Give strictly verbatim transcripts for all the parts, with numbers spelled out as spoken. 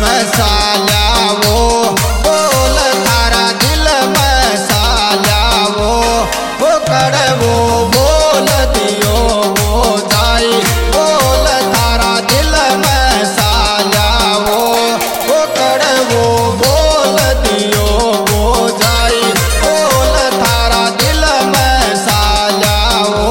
में साल्या वो, बोल थारा दिल में साल्या वो, वो कड़वो बोल दियो वो जाई, बोल थारा दिल में साल्या वो, वो कड़वो बोल दियो वो जाई, बोल थारा दिल में साल्या वो।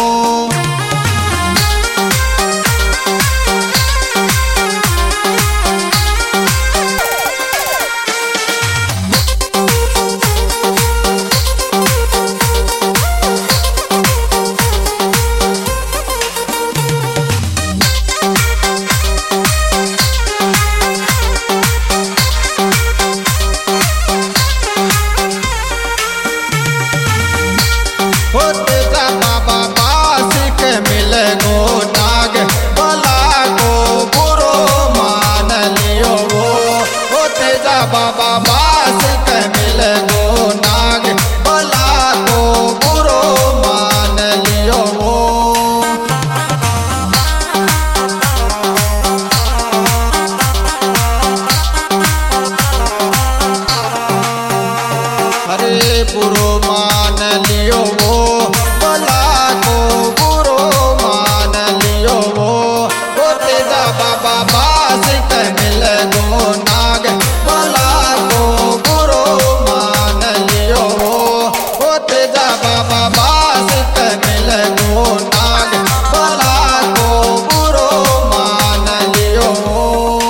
बाबा बास के मिल गो नाग, बला को बुरो मान लियो वो। अरे बुरो मान लियो वो, बला को बुरो मान लियो वो, वो तेजा बाबा बास के मिल गो नाग, बला को बुरो मान लियो वो, वो तेजा बाबा बास के मिल गो नाग, बला को बुरो मान लियो वो।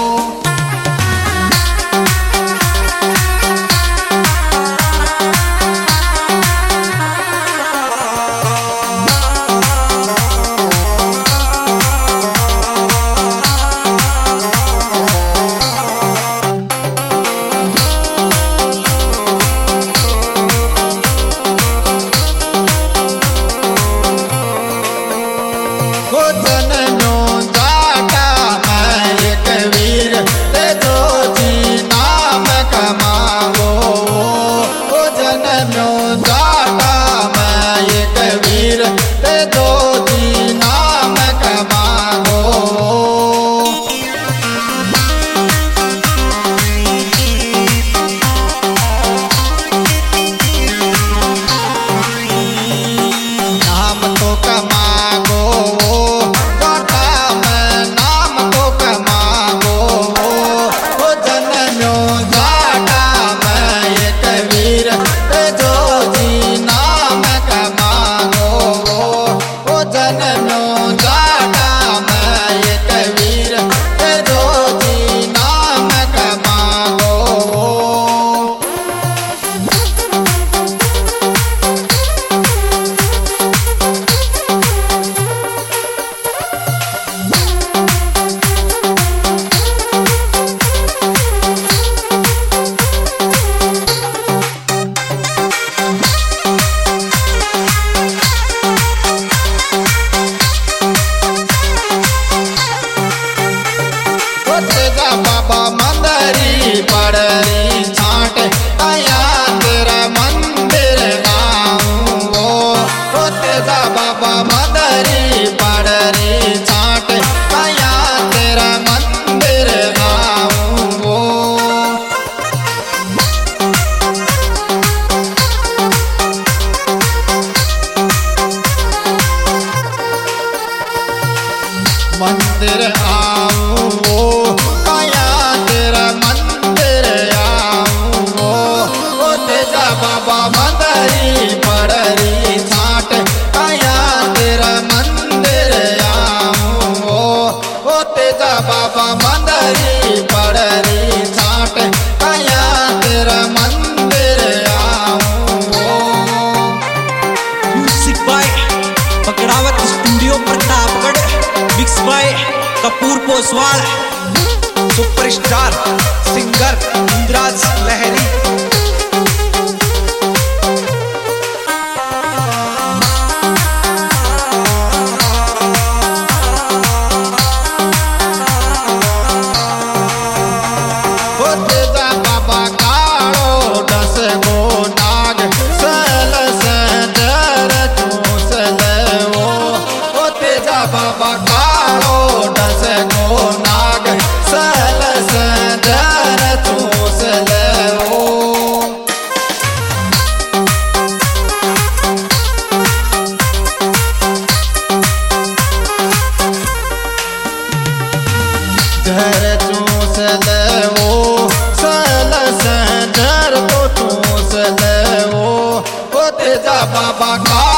बाबा मंदरी पड़री छाट, आया तेरा मंदिर आऊं वो, ओ तेजा बाबा मंदरी पड़री छाट, आया तेरा मंदिर आऊं वो। मंदिर आऊं वो, बाबा मंदरी पड़री छाट, आया तेरा मंदिर आऊं वो, ओ तेजा बाबा मंदरी पड़री छाट, आया तेरा मंदिर आऊं वो। Music by Pakdawat studio Pratapgarh, mix by Kapoor Poswal, superstar singer Indraj Lahri. बाबा कालो डस गो नाग, सल से बाबा का